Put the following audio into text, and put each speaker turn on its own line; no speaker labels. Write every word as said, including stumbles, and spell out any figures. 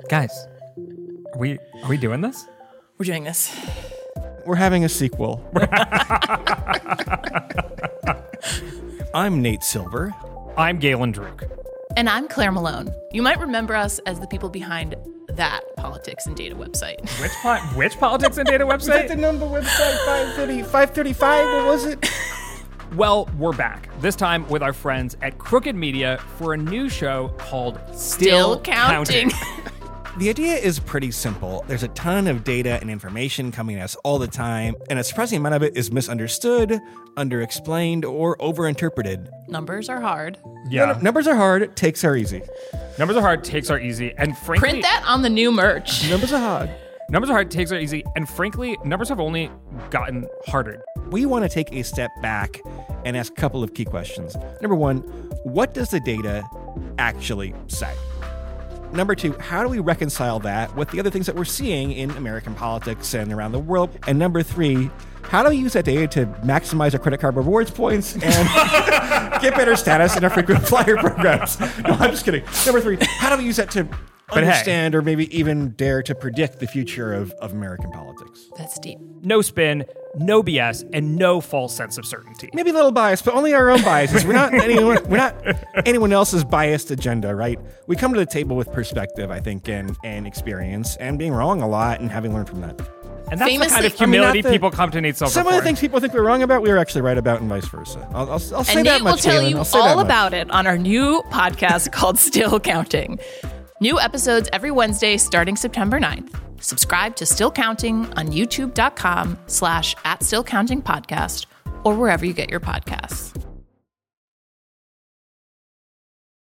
Guys, are we are we doing this?
We're doing this.
We're having a sequel. I'm Nate Silver.
I'm Galen Druk.
And I'm Claire Malone. You might remember us as the people behind that politics and data website.
Which po- which politics and data
Was that
website?
the number website? five thirty, five thirty-five? What was it?
Well, we're back. This time with our friends at Crooked Media for a new show called Still,
Still Counting.
The idea is pretty simple. There's a ton of data and information coming at us all the time, and a surprising amount of it is misunderstood, underexplained, or overinterpreted.
Numbers are hard.
Yeah.
N- numbers are hard, takes are easy.
Numbers are hard, takes are easy, and frankly,
Print that on the new merch.
Numbers are hard.
numbers are hard, takes are easy, and frankly, numbers have only gotten harder.
We want to take a step back and ask a couple of key questions. Number one, what does the data actually say? Number two, how do we reconcile that with the other things that we're seeing in American politics and around the world? And number three, how do we use that data to maximize our credit card rewards points and get better status in our frequent flyer programs? No, I'm just kidding. Number three, how do we use that to
But
understand or maybe even dare to predict the future of, of American politics?
That's deep.
No spin, no B S, and no false sense of certainty.
Maybe a little biased, but only our own biases. We're not anyone. We're not anyone else's biased agenda, right? We come to the table with perspective, I think, and and experience, and being wrong a lot, and having learned from that.
And that's the kind
Famously-
of humility
I mean, not the-
people come to Nate Silver
Some of
for.
the things people think we're wrong about, we were actually right about, and vice versa. I'll, I'll, I'll say
And
that
Nate will
much.
tell
Galen.
you
I'll say that
all
much.
about it on our new podcast called Still Counting. New episodes every Wednesday starting September ninth. Subscribe to Still Counting on youtube.com slash at Still Counting Podcast or wherever you get your podcasts.